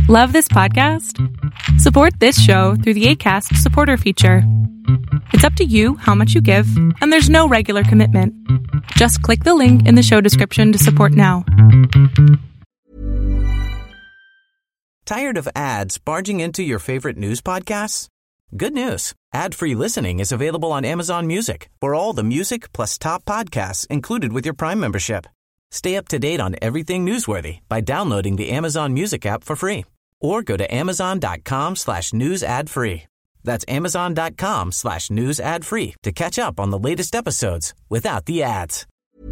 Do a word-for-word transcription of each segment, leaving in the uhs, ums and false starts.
Love this podcast? Support this show through the Acast supporter feature. It's up to you how much you give, and there's no regular commitment. Just click the link in the show description to support now. Tired of ads barging into your favorite news podcasts? Good news. Ad-free listening is available on Amazon Music for all the music plus top podcasts included with your Prime membership. Stay up to date on everything newsworthy by downloading the Amazon Music app for free or go to amazon.com slash news ad free. That's amazon.com slash news ad free to catch up on the latest episodes without the ads.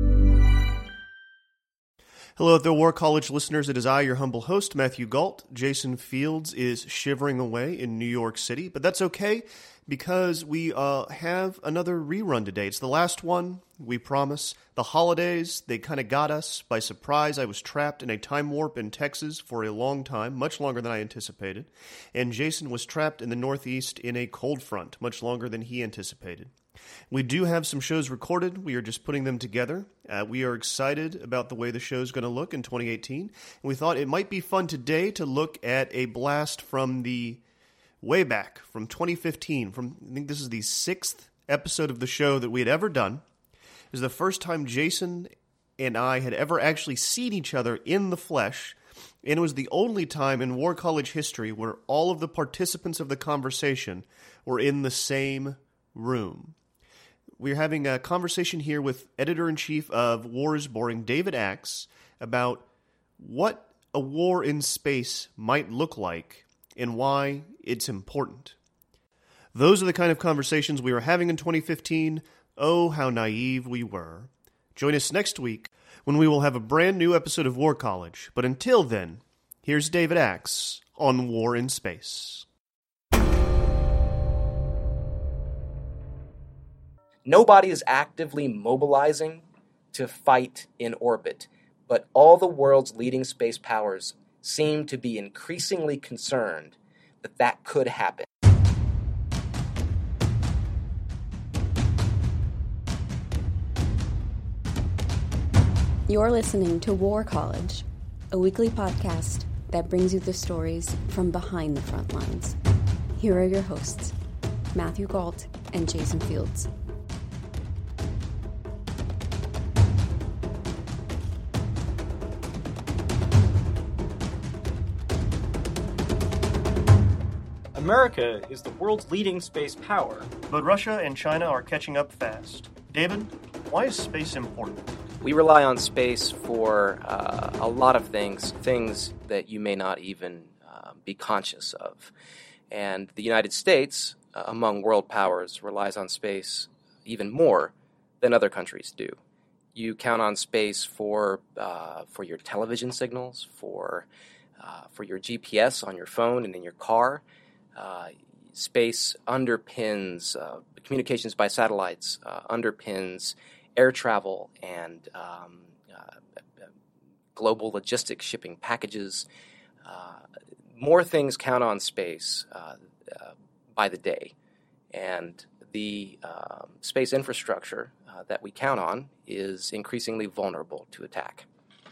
Hello, there, War College listeners. It is I, your humble host, Matthew Galt. Jason Fields is shivering away in New York City, but that's okay because we uh, have another rerun today. It's the last one, we promise. The holidays, they kind of got us by surprise. I was trapped in a time warp in Texas for a long time, much longer than I anticipated. And Jason was trapped in the Northeast in a cold front, much longer than he anticipated. We do have some shows recorded. We are just putting them together. Uh, we are excited about the way the show is going to look in twenty eighteen. And we thought it might be fun today to look at a blast from the way back, from twenty fifteen. From I think this is the sixth episode of the show that we had ever done. It was the first time Jason and I had ever actually seen each other in the flesh. And it was the only time in War College history where all of the participants of the conversation were in the same room. We're having a conversation here with Editor-in-Chief of War is Boring, David Axe, about what a war in space might look like and why it's important. Those are the kind of conversations we were having in twenty fifteen. Oh, how naive we were. Join us next week when we will have a brand new episode of War College. But until then, here's David Axe on War in Space. Nobody is actively mobilizing to fight in orbit, but all the world's leading space powers seem to be increasingly concerned that that could happen. You're listening to War College, a weekly podcast that brings you the stories from behind the front lines. Here are your hosts, Matthew Galt and Jason Fields. America is the world's leading space power. But Russia and China are catching up fast. David, why is space important? We rely on space for uh, a lot of things, things that you may not even uh, be conscious of. And the United States, uh, among world powers, relies on space even more than other countries do. You count on space for uh, for your television signals, for uh, for your G P S on your phone and in your car. Uh, space underpins uh, communications by satellites, uh, underpins air travel and um, uh, global logistics, shipping packages. Uh, more things count on space uh, uh, by the day. And the uh, space infrastructure uh, that we count on is increasingly vulnerable to attack.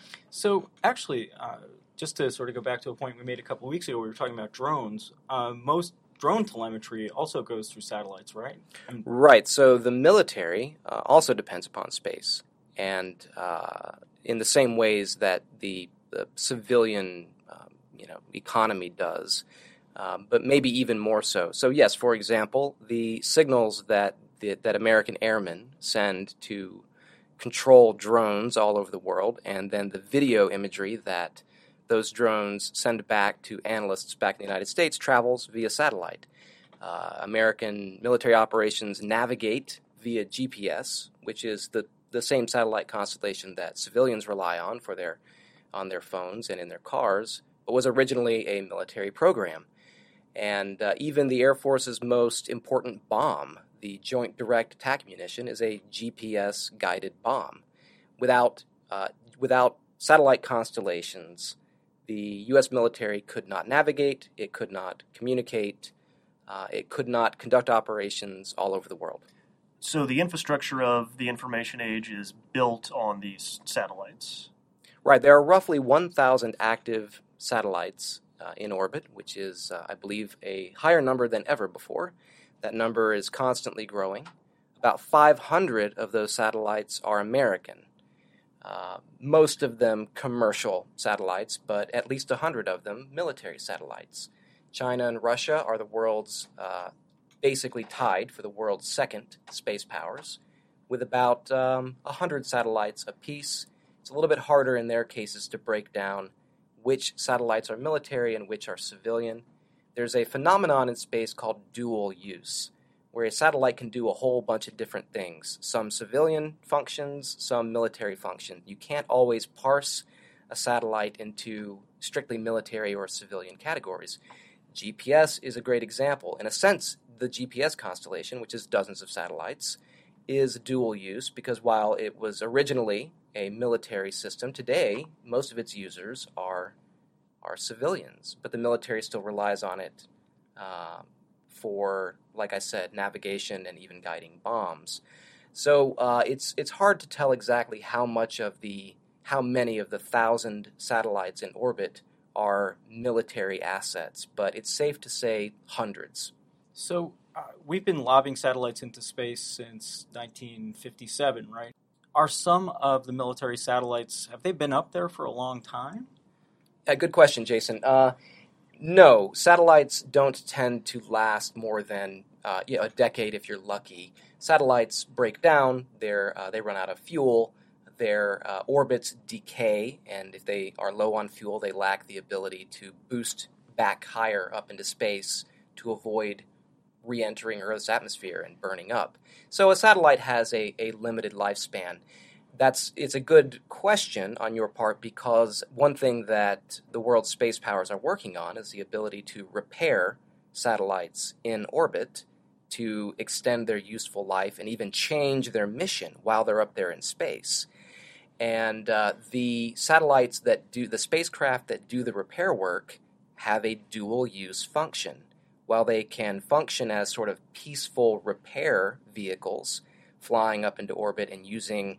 So actually, uh, just to sort of go back to a point we made a couple of weeks ago, we were talking about drones. Uh, most drone telemetry also goes through satellites, right? And right. So the military uh, also depends upon space, and uh, in the same ways that the, the civilian, um, you know, economy does, um, but maybe even more so. So yes, for example, the signals that the, that American airmen send to control drones all over the world, and then the video imagery that those drones send back to analysts back in the United States travels via satellite. Uh, American military operations navigate via G P S, which is the, the same satellite constellation that civilians rely on for their on their phones and in their cars, but was originally a military program. And uh, even the Air Force's most important bomb, the Joint Direct Attack Munition, is a G P S-guided bomb. Without uh, without satellite constellations, the U S military could not navigate, it could not communicate, uh, it could not conduct operations all over the world. So the infrastructure of the information age is built on these satellites. Right. There are roughly one thousand active satellites uh, in orbit, which is, uh, I believe, a higher number than ever before. That number is constantly growing. About five hundred of those satellites are American. Uh, most of them commercial satellites, but at least one hundred of them military satellites. China and Russia are the world's, uh, basically tied for the world's second space powers, with about um, one hundred satellites apiece. It's a little bit harder in their cases to break down which satellites are military and which are civilian. There's a phenomenon in space called dual use, where a satellite can do a whole bunch of different things. Some civilian functions, some military functions. You can't always parse a satellite into strictly military or civilian categories. G P S is a great example. In a sense, the G P S constellation, which is dozens of satellites, is dual use because while it was originally a military system, today most of its users are, are civilians, but the military still relies on it uh, for, like I said, navigation and even guiding bombs. So uh, it's it's hard to tell exactly how much of the how many of the thousand satellites in orbit are military assets, but it's safe to say hundreds. So uh, we've been lobbing satellites into space since nineteen fifty-seven, right? Are some of the military satellites, have they been up there for a long time? A good question, Jason. Uh, no, satellites don't tend to last more than uh, you know, a decade if you're lucky. Satellites break down, they're, uh, they run out of fuel, their uh, orbits decay, and if they are low on fuel, they lack the ability to boost back higher up into space to avoid re-entering Earth's atmosphere and burning up. So a satellite has a, a limited lifespan. That's it's a good question on your part because one thing that the world's space powers are working on is the ability to repair satellites in orbit to extend their useful life and even change their mission while they're up there in space. And uh, the satellites that do, the spacecraft that do the repair work have a dual-use function. While they can function as sort of peaceful repair vehicles, flying up into orbit and using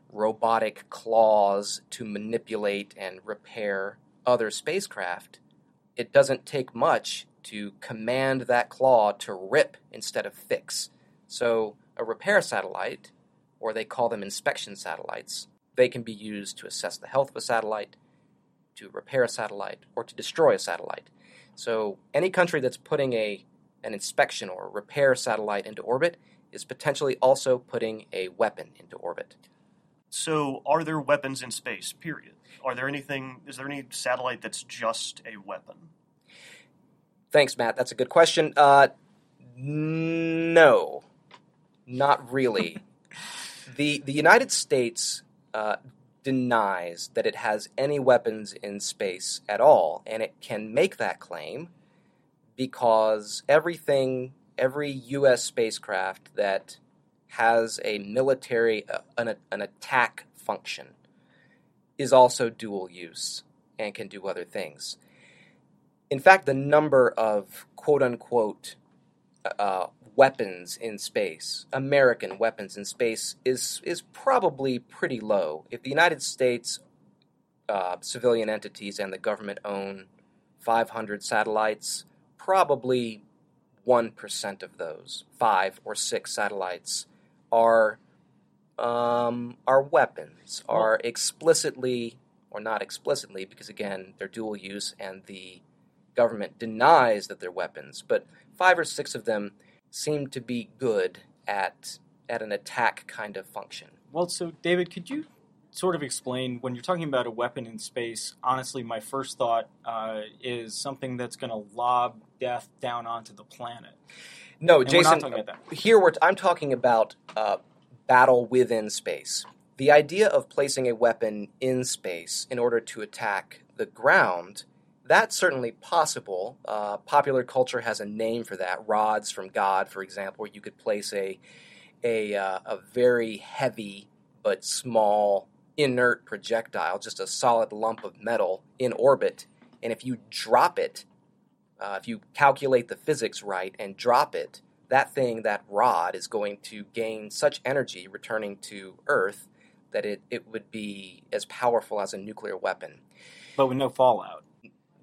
robotic claws to manipulate and repair other spacecraft, it doesn't take much to command that claw to rip instead of fix. So a repair satellite, or they call them inspection satellites, they can be used to assess the health of a satellite, to repair a satellite, or to destroy a satellite. So any country that's putting a an inspection or repair satellite into orbit is potentially also putting a weapon into orbit. So are there weapons in space, period? Are there anything, is there any satellite that's just a weapon? Thanks, Matt. That's a good question. Uh, no, not really. the The United States uh, denies that it has any weapons in space at all, and it can make that claim because everything, every U S spacecraft that has a military, uh, an, an attack function is also dual use and can do other things. In fact, the number of quote-unquote uh, weapons in space, American weapons in space, is is probably pretty low. If the United States uh, civilian entities and the government own five hundred satellites, probably one percent of those, five or six satellites, are um, are weapons, are explicitly, or not explicitly, because again, they're dual use and the government denies that they're weapons, but five or six of them seem to be good at at an attack kind of function. Well, so David, could you sort of explain, when you're talking about a weapon in space, honestly, my first thought uh, is something that's going to lob death down onto the planet. No, and Jason, we're not talking about that. Here we're t- I'm talking about uh, battle within space. The idea of placing a weapon in space in order to attack the ground, that's certainly possible. Uh, popular culture has a name for that. Rods from God, for example, where you could place a a, uh, a very heavy but small inert projectile, just a solid lump of metal in orbit, and if you drop it, uh, if you calculate the physics right and drop it, that thing, that rod, is going to gain such energy returning to Earth that it, it would be as powerful as a nuclear weapon. But with no fallout.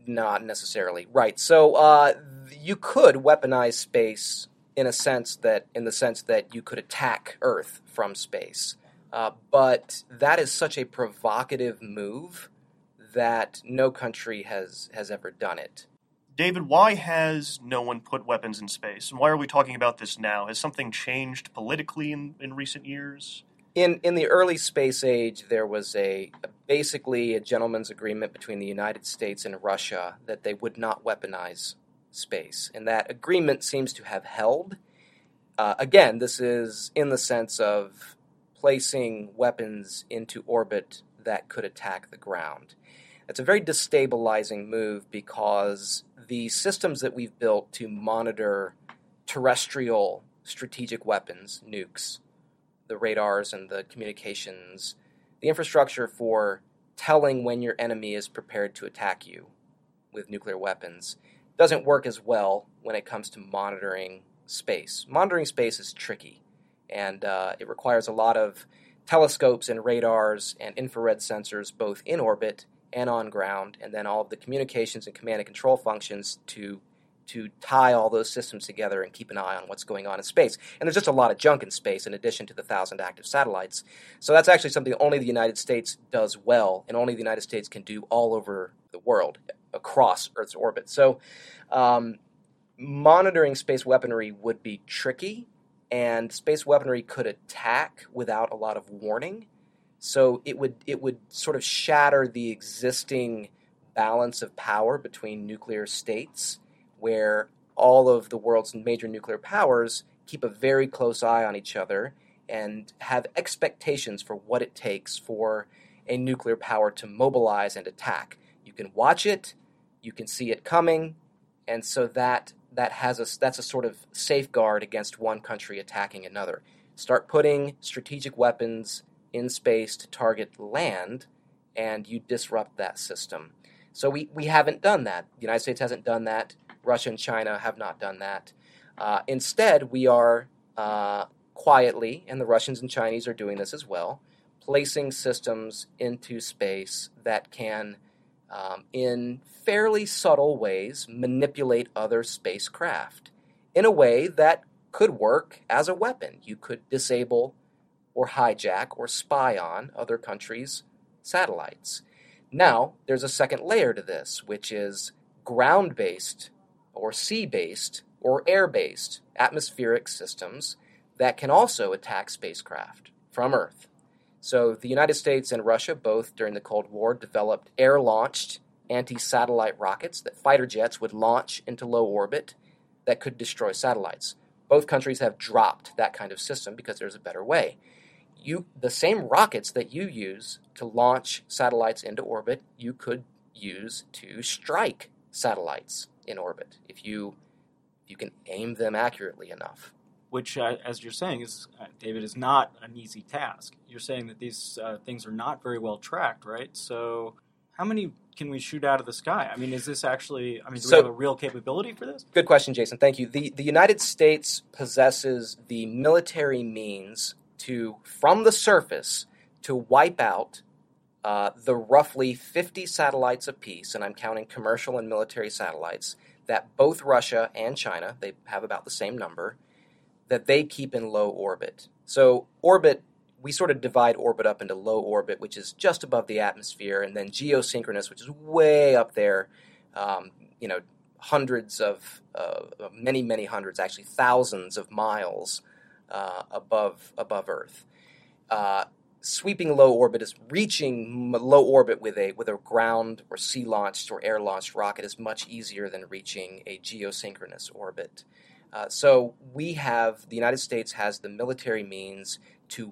Not necessarily. Right. So uh, you could weaponize space in a sense that, in the sense that you could attack Earth from space. Uh, but that is such a provocative move that no country has, has ever done it. David, why has no one put weapons in space? And why are we talking about this now? Has something changed politically in, in recent years? In in the early space age, there was a, a basically a gentleman's agreement between the United States and Russia that they would not weaponize space. And that agreement seems to have held. Uh, again, this is in the sense of placing weapons into orbit that could attack the ground. It's a very destabilizing move because the systems that we've built to monitor terrestrial strategic weapons, nukes, the radars and the communications, the infrastructure for telling when your enemy is prepared to attack you with nuclear weapons doesn't work as well when it comes to monitoring space. Monitoring space is tricky, and uh, it requires a lot of telescopes and radars and infrared sensors both in orbit and on ground, and then all of the communications and command and control functions to to tie all those systems together and keep an eye on what's going on in space. And there's just a lot of junk in space in addition to the thousand active satellites. So that's actually something only the United States does well, and only the United States can do all over the world, across Earth's orbit. So um, monitoring space weaponry would be tricky, and space weaponry could attack without a lot of warning. So it would it would sort of shatter the existing balance of power between nuclear states, where all of the world's major nuclear powers keep a very close eye on each other and have expectations for what it takes for a nuclear power to mobilize and attack. You can watch it, you can see it coming, and so that that has a that's a sort of safeguard against one country attacking another. Start putting strategic weapons in space to target land, and you disrupt that system. So we, we haven't done that. The United States hasn't done that. Russia and China have not done that. Uh, instead, we are uh, quietly, and the Russians and Chinese are doing this as well, placing systems into space that can, um, in fairly subtle ways, manipulate other spacecraft in a way that could work as a weapon. You could disable or hijack or spy on other countries' satellites. Now, there's a second layer to this, which is ground-based or sea-based or air-based atmospheric systems that can also attack spacecraft from Earth. So the United States and Russia both, during the Cold War, developed air-launched anti-satellite rockets that fighter jets would launch into low orbit that could destroy satellites. Both countries have dropped that kind of system because there's a better way. You, the same rockets that you use to launch satellites into orbit, you could use to strike satellites in orbit if you if you can aim them accurately enough. Which, uh, as you're saying, is uh, David, is not an easy task. You're saying that these uh, things are not very well tracked, right? So, how many can we shoot out of the sky? I mean, is this actually? I mean, do so, we have a real capability for this? Good question, Jason. Thank you. the The United States possesses the military means to, from the surface, to wipe out uh, the roughly fifty satellites apiece, and I'm counting commercial and military satellites, that both Russia and China, they have about the same number, that they keep in low orbit. So orbit, we sort of divide orbit up into low orbit, which is just above the atmosphere, and then geosynchronous, which is way up there, um, you know, hundreds of, uh, many, many hundreds, actually thousands of miles Uh, above above Earth. Uh, sweeping low orbit is reaching low orbit with a with a ground or sea launched or air launched rocket is much easier than reaching a geosynchronous orbit. Uh, so we have the United States has the military means to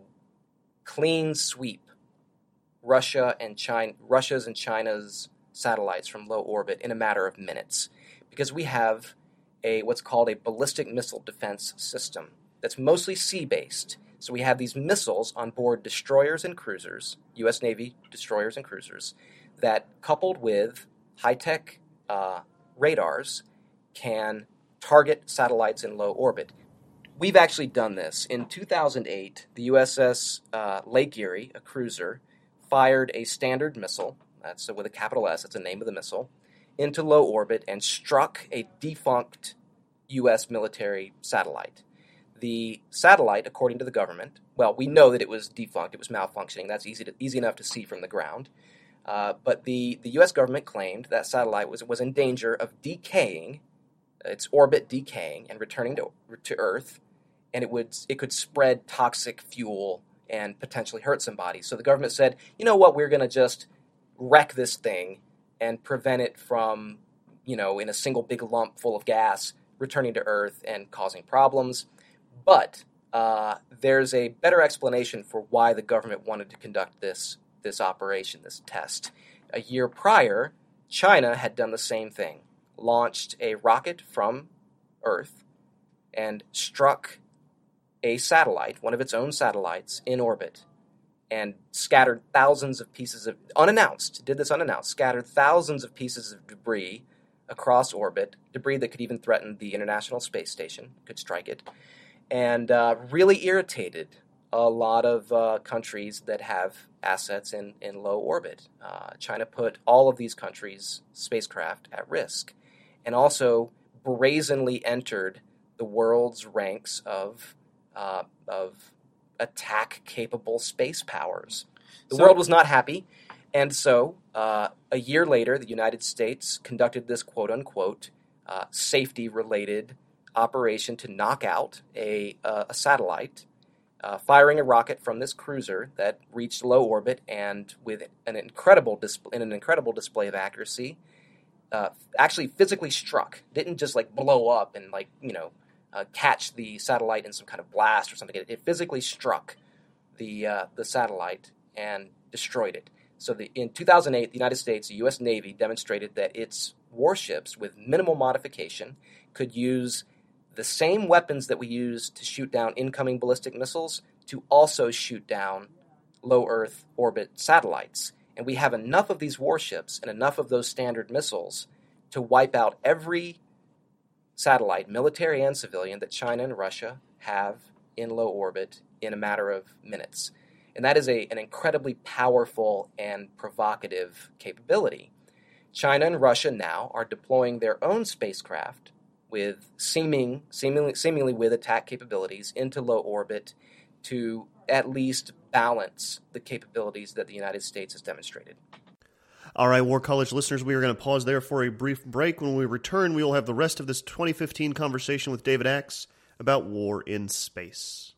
clean sweep Russia and China Russia's and China's satellites from low orbit in a matter of minutes, because we have a what's called a ballistic missile defense system that's mostly sea-based. So we have these missiles on board destroyers and cruisers, U S Navy destroyers and cruisers, that coupled with high-tech uh, radars can target satellites in low orbit. We've actually done this. In two thousand eight, the U S S uh, Lake Erie, a cruiser, fired a Standard missile, that's with a capital S, that's the name of the missile, into low orbit and struck a defunct U S military satellite. The satellite, according to the government, well, we know that it was defunct, it was malfunctioning. That's easy to, easy enough to see from the ground. Uh, but the, the U S government claimed that satellite was, was in danger of decaying, its orbit decaying and returning to, to Earth, and it would it could spread toxic fuel and potentially hurt somebody. So the government said, you know what, we're going to just wreck this thing and prevent it from, you know, in a single big lump full of gas, returning to Earth and causing problems. But uh, there's a better explanation for why the government wanted to conduct this this operation, this test. A year prior, China had done the same thing, launched a rocket from Earth and struck a satellite, one of its own satellites, in orbit, and scattered thousands of pieces of, unannounced, did this unannounced, scattered thousands of pieces of debris across orbit, debris that could even threaten the International Space Station, could strike it, and uh, really irritated a lot of uh, countries that have assets in, in low orbit. Uh, China put all of these countries' spacecraft at risk, and also brazenly entered the world's ranks of uh, of attack-capable space powers. The so, world was not happy, and so uh, a year later, the United States conducted this quote-unquote uh, safety-related operation to knock out a, uh, a satellite, uh, firing a rocket from this cruiser that reached low orbit and with an incredible display, in an incredible display of accuracy, uh, actually physically struck. Didn't just like blow up and like you know uh, catch the satellite in some kind of blast or something. It, it physically struck the uh, the satellite and destroyed it. So the, in two thousand eight, the United States, the U S Navy, demonstrated that its warships, with minimal modification, could use the same weapons that we use to shoot down incoming ballistic missiles to also shoot down low Earth orbit satellites. And we have enough of these warships and enough of those standard missiles to wipe out every satellite, military and civilian, that China and Russia have in low orbit in a matter of minutes. And that is a, an incredibly powerful and provocative capability. China and Russia now are deploying their own spacecraft with seeming, seemingly, seemingly with attack capabilities into low orbit to at least balance the capabilities that the United States has demonstrated. All right, War College listeners, we are going to pause there for a brief break. When we return, we will have the rest of this twenty fifteen conversation with David Axe about war in space.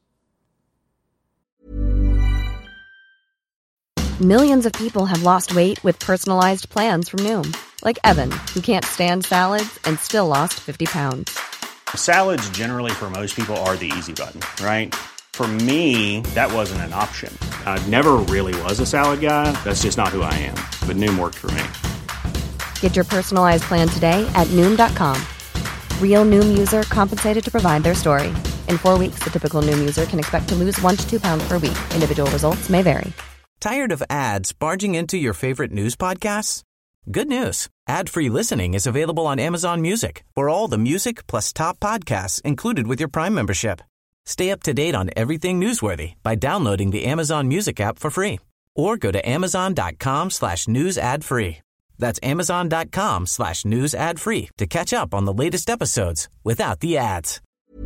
Millions of people have lost weight with personalized plans from Noom. Like Evan, who can't stand salads and still lost fifty pounds. Salads generally for most people are the easy button, right? For me, that wasn't an option. I never really was a salad guy. That's just not who I am. But Noom worked for me. Get your personalized plan today at Noom dot com. Real Noom user compensated to provide their story. In four weeks, the typical Noom user can expect to lose one to two pounds per week. Individual results may vary. Tired of ads barging into your favorite news podcasts? Good news. Ad-free listening is available on Amazon Music for all the music plus top podcasts included with your Prime membership. Stay up to date on everything newsworthy by downloading the Amazon Music app for free or go to amazon.com slash news ad free. That's amazon.com slash news ad free to catch up on the latest episodes without the ads.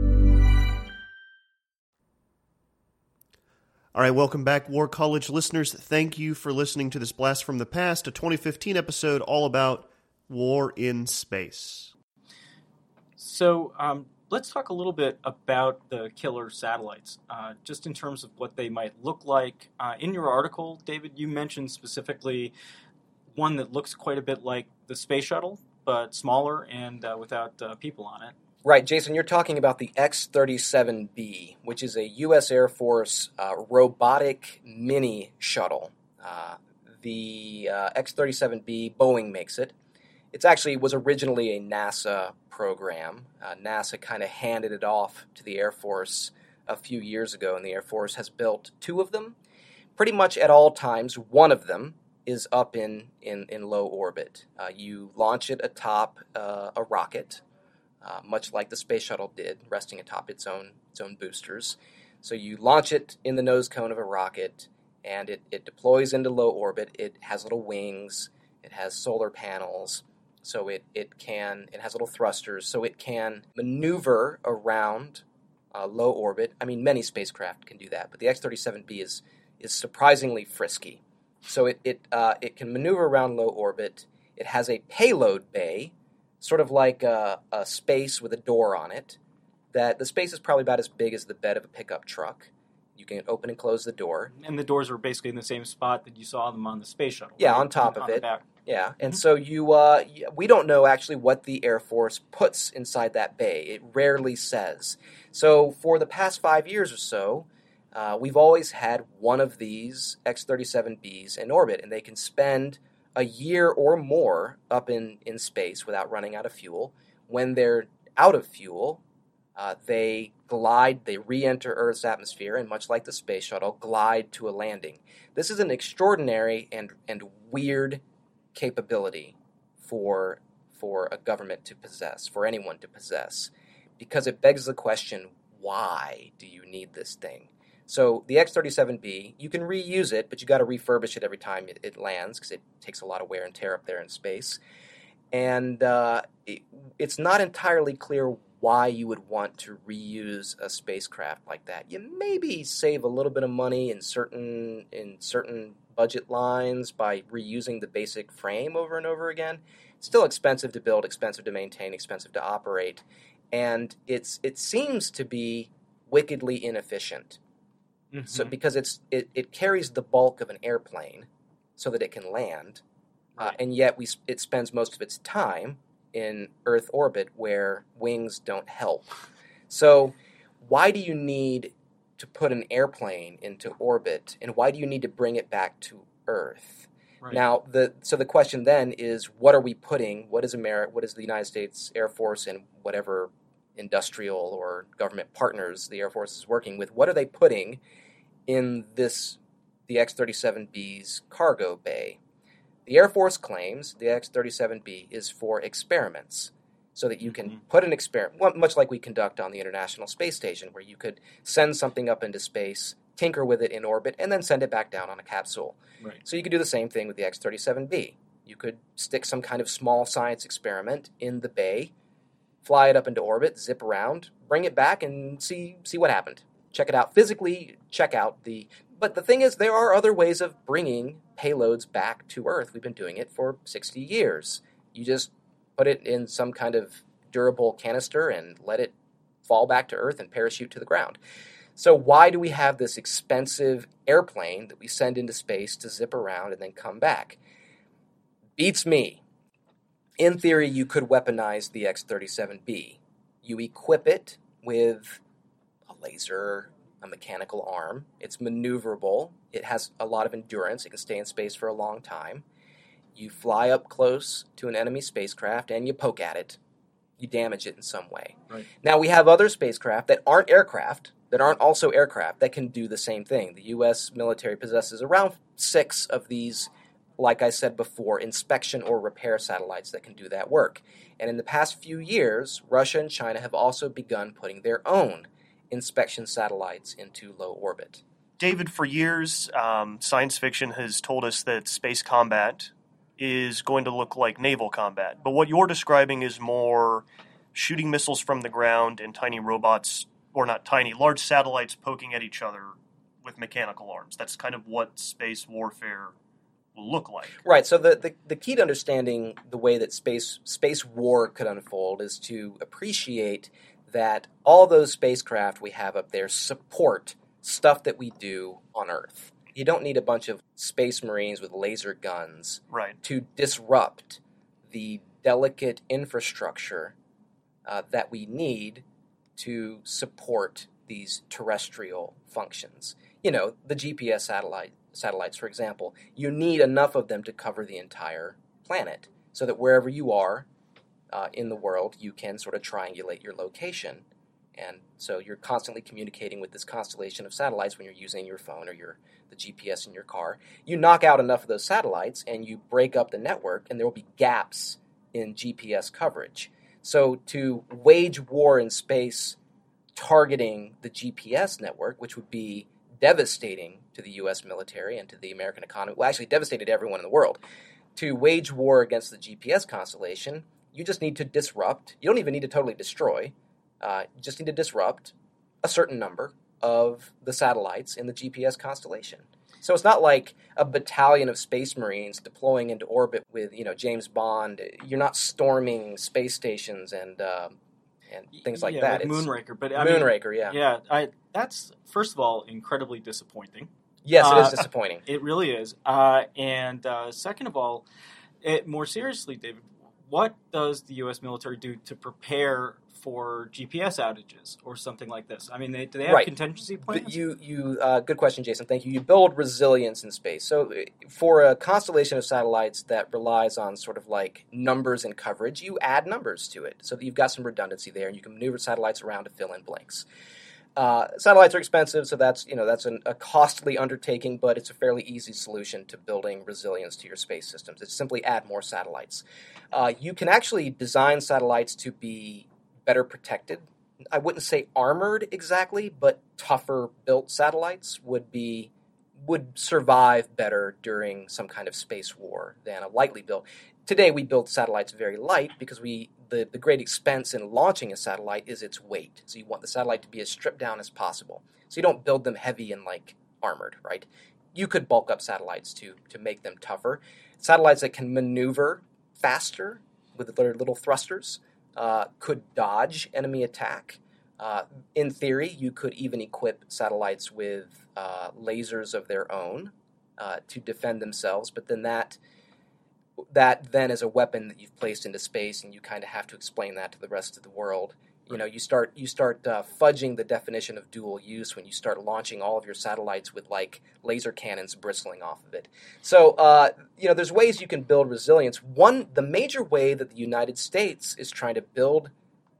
All right, welcome back, War College listeners. Thank you for listening to this Blast from the Past, a twenty fifteen episode all about war in space. So um, let's talk a little bit about the killer satellites, uh, just in terms of what they might look like. Uh, in your article, David, you mentioned specifically one that looks quite a bit like the space shuttle, but smaller and uh, without uh, people on it. Right, Jason, you're talking about the X thirty-seven B, which is a U S Air Force uh, robotic mini shuttle. Uh, the uh, X thirty-seven B, Boeing makes it. It actually was originally a NASA program. Uh, NASA kind of handed it off to the Air Force a few years ago, and the Air Force has built two of them. Pretty much at all times, one of them is up in, in, in low orbit. Uh, you launch it atop uh, a rocket, Uh, much like the space shuttle did, resting atop its own its own boosters. So you launch it in the nose cone of a rocket, and it, it deploys into low orbit. It has little wings. It has solar panels. So it, it can, it has little thrusters, so it can maneuver around uh, low orbit. I mean, many spacecraft can do that, but the X thirty-seven B is is surprisingly frisky. So it it uh, it can maneuver around low orbit. It has a payload bay, sort of like a, a space with a door on it. That the space is probably about as big as the bed of a pickup truck. You can open and close the door. And the doors are basically in the same spot that you saw them on the space shuttle. Yeah, right? on top on of the it. back. Yeah, and so you, uh, we don't know actually what the Air Force puts inside that bay. It rarely says. So for the past five years or so, uh, we've always had one of these X thirty-seven Bs in orbit, and they can spend a year or more up in, in space without running out of fuel. When they're out of fuel, uh, they glide, they re-enter Earth's atmosphere, and much like the space shuttle, glide to a landing. This is an extraordinary and, and weird capability for for a government to possess, for anyone to possess, because it begs the question, why do you need this thing? So the X thirty-seven B, you can reuse it, but you got to refurbish it every time it, it lands because it takes a lot of wear and tear up there in space. And uh, it, it's not entirely clear why you would want to reuse a spacecraft like that. You maybe save a little bit of money in certain in certain budget lines by reusing the basic frame over and over again. It's still expensive to build, expensive to maintain, expensive to operate, and it's it seems to be wickedly inefficient. Mm-hmm. So because it's it, it carries the bulk of an airplane so that it can land, right. uh, and yet we it spends most of its time in Earth orbit where wings don't help. So why do you need to put an airplane into orbit, and why do you need to bring it back to Earth? Right. Now, the so the question then is, what are we putting? What is America? What is the United States Air Force and whatever industrial or government partners the Air Force is working with? What are they putting in this the X thirty-seven B's cargo bay? The Air Force claims the X thirty-seven B is for experiments, so that you can mm-hmm. put an experiment, much like we conduct on the International Space Station, where you could send something up into space, tinker with it in orbit, and then send it back down on a capsule. Right. So you could do the same thing with the X thirty-seven B. You could stick some kind of small science experiment in the bay, fly it up into orbit, zip around, bring it back, and see see what happened. Check it out physically, check out the... But the thing is, there are other ways of bringing payloads back to Earth. We've been doing it for sixty years. You just put it in some kind of durable canister and let it fall back to Earth and parachute to the ground. So why do we have this expensive airplane that we send into space to zip around and then come back? Beats me. In theory, you could weaponize the X thirty-seven B. You equip it with a laser, a mechanical arm. It's maneuverable. It has a lot of endurance. It can stay in space for a long time. You fly up close to an enemy spacecraft and you poke at it. You damage it in some way. Right. Now, we have other spacecraft that aren't aircraft, that aren't also aircraft, that can do the same thing. The U S military possesses around six of these, like I said before, inspection or repair satellites that can do that work. And in the past few years, Russia and China have also begun putting their own inspection satellites into low orbit. David, for years, um, science fiction has told us that space combat is going to look like naval combat. But what you're describing is more shooting missiles from the ground and tiny robots, or not tiny, large satellites poking at each other with mechanical arms. That's kind of what space warfare will look like. Right. So the, the, the key to understanding the way that space space war could unfold is to appreciate that all those spacecraft we have up there support stuff that we do on Earth. You don't need a bunch of space marines with laser guns right. to disrupt the delicate infrastructure uh, that we need to support these terrestrial functions. You know, the G P S satellite satellites, for example, you need enough of them to cover the entire planet so that wherever you are uh, in the world, you can sort of triangulate your location. And so you're constantly communicating with this constellation of satellites when you're using your phone or your the G P S in your car. You knock out enough of those satellites and you break up the network, and there will be gaps in G P S coverage. So to wage war in space targeting the G P S network, which would be devastating to the U S military and to the American economy, well, actually devastated everyone in the world, to wage war against the G P S constellation, you just need to disrupt. You don't even need to totally destroy. Uh, you just need to disrupt a certain number of the satellites in the G P S constellation. So it's not like a battalion of space marines deploying into orbit with, you know, James Bond. You're not storming space stations and uh, and things like yeah, that. Like Moonraker, but I Moonraker, mean, yeah, yeah. I, that's first of all incredibly disappointing. Yes, it uh, is disappointing. It really is. Uh, and uh, second of all, it, more seriously, David, what does the U S military do to prepare for G P S outages or something like this? I mean, they, do they have right. contingency plans? You, you, uh, good question, Jason. Thank you. You build resilience in space. So for a constellation of satellites that relies on sort of like numbers and coverage, you add numbers to it so that you've got some redundancy there, and you can maneuver satellites around to fill in blanks. Uh, satellites are expensive, so that's you know that's an, a costly undertaking, but it's a fairly easy solution to building resilience to your space systems. It's simply add more satellites. Uh, you can actually design satellites to be better protected. I wouldn't say armored exactly, but tougher built satellites would be would survive better during some kind of space war than a lightly built. Today we build satellites very light because we the, the great expense in launching a satellite is its weight. So you want the satellite to be as stripped down as possible. So you don't build them heavy and like armored, right? You could bulk up satellites to to make them tougher. Satellites that can maneuver faster with their little thrusters uh, could dodge enemy attack. Uh, in theory, you could even equip satellites with uh, lasers of their own uh, to defend themselves, but then that that then is a weapon that you've placed into space, and you kind of have to explain that to the rest of the world. You know, you start you start uh, fudging the definition of dual use when you start launching all of your satellites with like laser cannons bristling off of it. So, uh, you know, there's ways you can build resilience. One, the major way that the United States is trying to build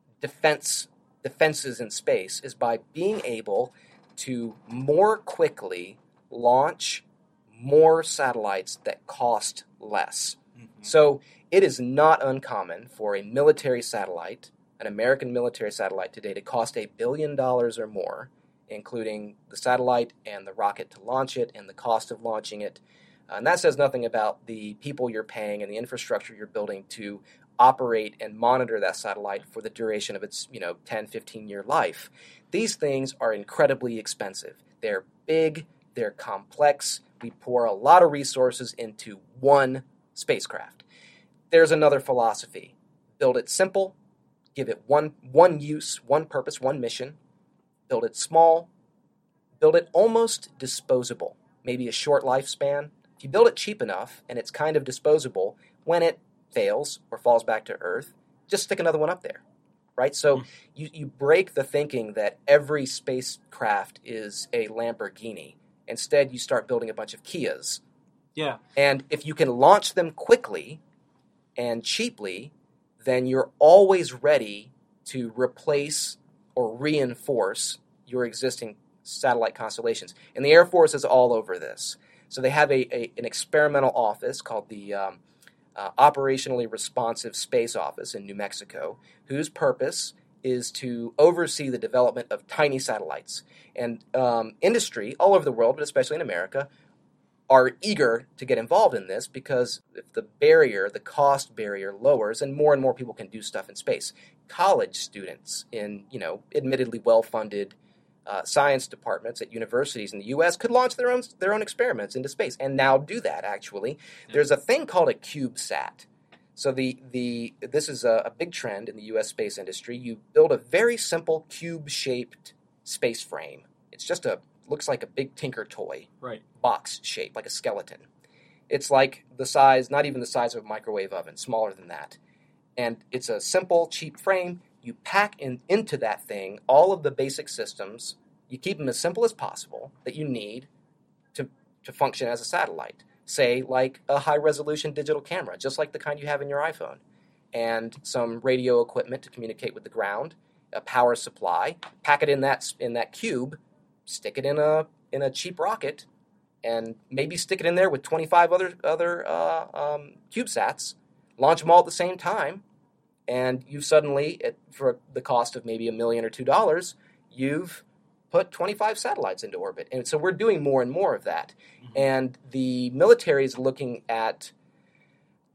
defense defenses in space is by being able to more quickly launch more satellites that cost less. Mm-hmm. So it is not uncommon for a military satellite, an American military satellite today, to cost a billion dollars or more, including the satellite and the rocket to launch it and the cost of launching it. Uh, and that says nothing about the people you're paying and the infrastructure you're building to operate and monitor that satellite for the duration of its, you know, ten, fifteen-year life. These things are incredibly expensive. They're big, they're complex. We pour a lot of resources into one spacecraft. There's another philosophy. Build it simple, give it one one use, one purpose, one mission. Build it small, build it almost disposable, maybe a short lifespan. If you build it cheap enough and it's kind of disposable, when it fails or falls back to Earth, just stick another one up there, right? So mm. you, you break the thinking that every spacecraft is a Lamborghini. Instead, you start building a bunch of Kias. Yeah. And if you can launch them quickly and cheaply, then you're always ready to replace or reinforce your existing satellite constellations. And the Air Force is all over this. So they have a, a an experimental office called the um, uh, Operationally Responsive Space Office in New Mexico, whose purpose is to oversee the development of tiny satellites. And um, industry all over the world, but especially in America, are eager to get involved in this because if the barrier, the cost barrier lowers, and more and more people can do stuff in space. College students in, you know, admittedly well-funded uh, science departments at universities in the U S could launch their own their own experiments into space, and now do that, actually. Yeah. There's a thing called a CubeSat. So the the this is a, a big trend in the U S space industry. You build a very simple cube-shaped space frame. It's just a looks like a big Tinker toy, right? Box shape, like a skeleton. It's like the size, not even the size of a microwave oven, smaller than that. And it's a simple, cheap frame. You pack in, into that thing all of the basic systems. You keep them as simple as possible that you need to to function as a satellite. Say, like a high-resolution digital camera, just like the kind you have in your iPhone, and some radio equipment to communicate with the ground, a power supply. Pack it in that in that cube, stick it in a in a cheap rocket, and maybe stick it in there with twenty-five other other uh, um, CubeSats. Launch them all at the same time, and you suddenly, at, for the cost of maybe a million or two dollars, you've put twenty-five satellites into orbit. And so we're doing more and more of that. Mm-hmm. And the military is looking at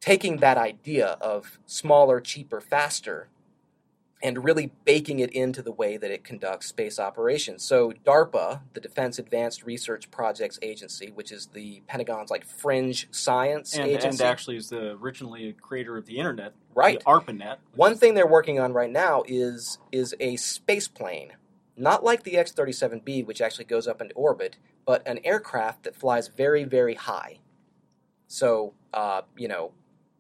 taking that idea of smaller, cheaper, faster, and really baking it into the way that it conducts space operations. So DARPA, the Defense Advanced Research Projects Agency, which is the Pentagon's like fringe science and, agency. And actually is the originally a creator of the internet, right? The ARPANET. One thing they're working on right now is, is a space plane, not like the X thirty-seven B, which actually goes up into orbit, but an aircraft that flies very, very high. So, uh, you know,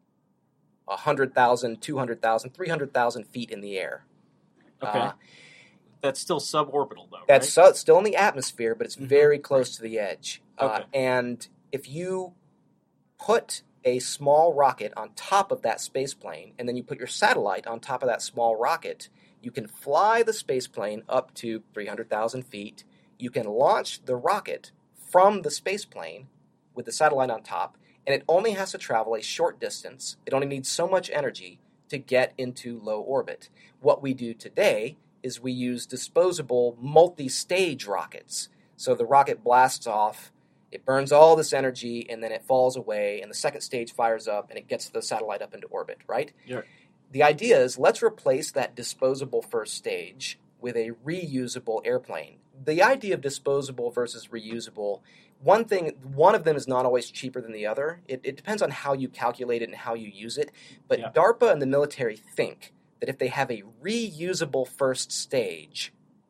one hundred thousand, two hundred thousand, three hundred thousand feet in the air. Okay. Uh, that's still suborbital, though, That's right? so, still in the atmosphere, but it's mm-hmm. very close to the edge. Okay. Uh, and if you put a small rocket on top of that space plane, and then you put your satellite on top of that small rocket, you can fly the space plane up to three hundred thousand feet. You can launch the rocket from the space plane with the satellite on top, and it only has to travel a short distance. It only needs so much energy to get into low orbit. What we do today is we use disposable multi-stage rockets. So the rocket blasts off, it burns all this energy, and then it falls away, and the second stage fires up, and it gets the satellite up into orbit, right? Yeah. The idea is let's replace that disposable first stage with a reusable airplane. The idea of disposable versus reusable, one thing, one of them is not always cheaper than the other. It, it depends on how you calculate it and how you use it. But yeah. DARPA and the military think that if they have a reusable first stage,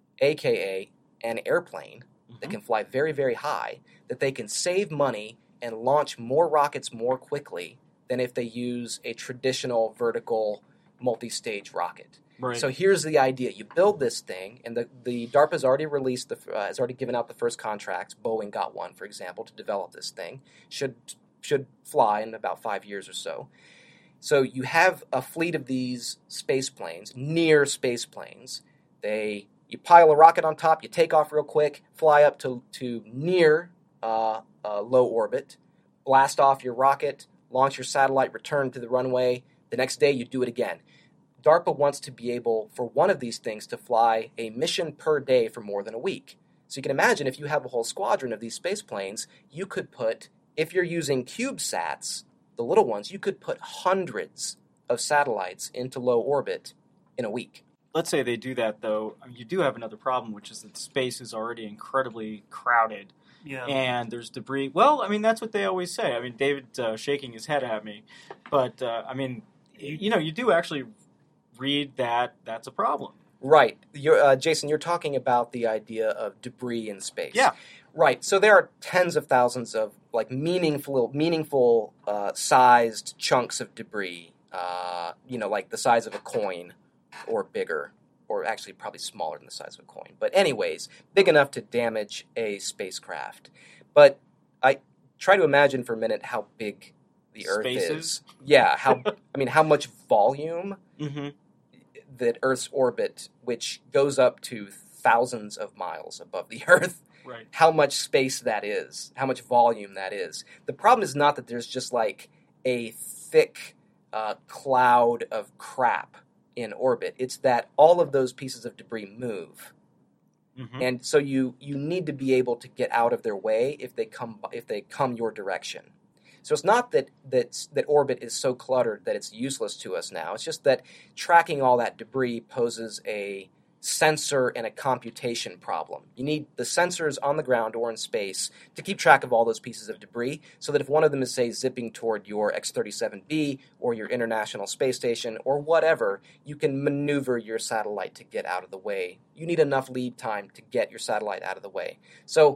aka an airplane mm-hmm. that can fly very, very high, that they can save money and launch more rockets more quickly than if they use a traditional vertical multi-stage rocket. Right. So here's the idea. You build this thing, and the, the DARPA's already released, the uh, has already given out the first contracts. Boeing got one, for example, to develop this thing. Should should fly in about five years or so. So you have a fleet of these space planes, near space planes. They you pile a rocket on top, you take off real quick, fly up to, to near uh, uh, low orbit, blast off your rocket, launch your satellite, return to the runway. The next day you do it again. DARPA wants to be able, for one of these things, to fly a mission per day for more than a week. So you can imagine if you have a whole squadron of these space planes, you could put, if you're using CubeSats, the little ones, you could put hundreds of satellites into low orbit in a week. Let's say they do that, though. You do have another problem, which is that space is already incredibly crowded. Yeah. And there's debris. Well, I mean, that's what they always say. I mean, David's uh, shaking his head at me. But, uh, I mean, you, you know, you do actually read that that's a problem. Right. You're, uh, Jason, you're talking about the idea of debris in space. Yeah. Right. So there are tens of thousands of like meaningful, meaningful uh, sized chunks of debris, uh, you know, like the size of a coin or bigger, or actually probably smaller than the size of a coin. But anyways, big enough to damage a spacecraft. But I try to imagine for a minute how big the Earth Spaces? is. Yeah. How I mean, how much volume Mm-hmm. that Earth's orbit, which goes up to thousands of miles above the Earth, Right. how much space that is, how much volume that is. The problem is not that there's just like a thick uh, cloud of crap in orbit. It's that all of those pieces of debris move. Mm-hmm. And so you you need to be able to get out of their way if they come if they come your direction. So it's not that that that orbit is so cluttered that it's useless to us now. It's just that tracking all that debris poses a sensor and a computation problem. You need the sensors on the ground or in space to keep track of all those pieces of debris so that if one of them is, say, zipping toward your X thirty-seven B or your International Space Station or whatever, you can maneuver your satellite to get out of the way. You need enough lead time to get your satellite out of the way. So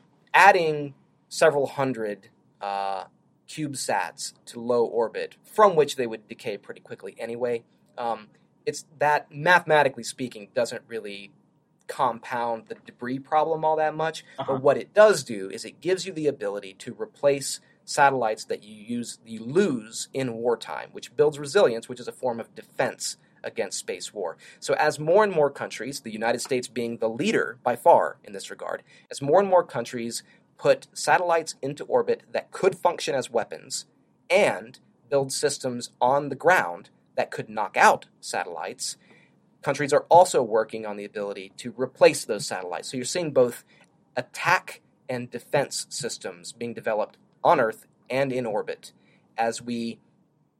adding several hundred uh, CubeSats to low orbit, from which they would decay pretty quickly anyway, um, it's that, mathematically speaking, doesn't really compound the debris problem all that much. Uh-huh. But what it does do is it gives you the ability to replace satellites that you use, you lose in wartime, which builds resilience, which is a form of defense against space war. So as more and more countries, the United States being the leader by far in this regard, as more and more countries put satellites into orbit that could function as weapons and build systems on the ground that could knock out satellites, countries are also working on the ability to replace those satellites. So you're seeing both attack and defense systems being developed on Earth and in orbit as we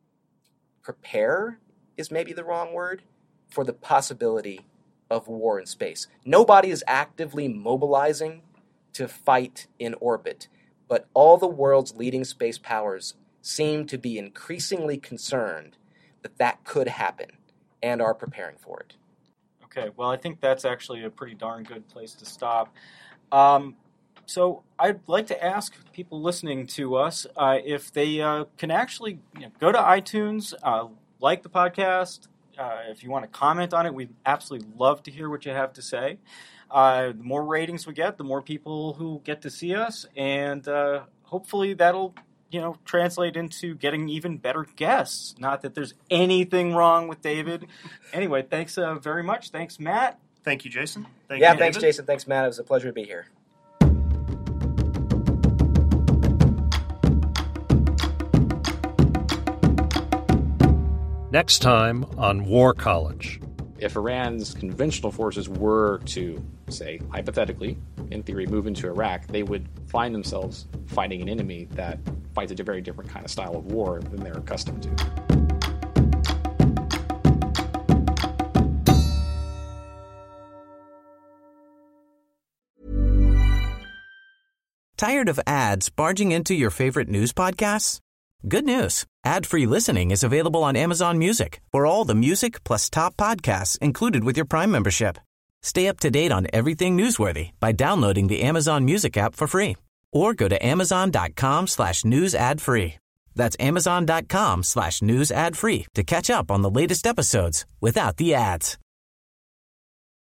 prepare is maybe the wrong word, for the possibility of war in space. Nobody is actively mobilizing to fight in orbit, but all the world's leading space powers seem to be increasingly concerned that that could happen and are preparing for it. Okay, well, I think that's actually a pretty darn good place to stop. Um, so I'd like to ask people listening to us uh, if they uh, can actually you know, go to iTunes, uh, like the podcast. Uh, if you want to comment on it, we'd absolutely love to hear what you have to say. Uh, the more ratings we get, the more people who get to see us, and uh, hopefully that'll you know, translate into getting even better guests. Not that there's anything wrong with David. Anyway, thanks uh, very much. Thanks, Matt. Thank you, Jason. Thank yeah, you, thanks, David. Jason. Thanks, Matt. It was a pleasure to be here. Next time on War College. If Iran's conventional forces were to, say, hypothetically, in theory, move into Iraq, they would find themselves fighting an enemy that fights a very different kind of style of war than they're accustomed to. Tired of ads barging into your favorite news podcasts? Good news. Ad-free listening is available on Amazon Music for all the music plus top podcasts included with your Prime membership. Stay up to date on everything newsworthy by downloading the Amazon Music app for free or go to amazon.com slash news ad free. That's amazon.com slash news ad free to catch up on the latest episodes without the ads.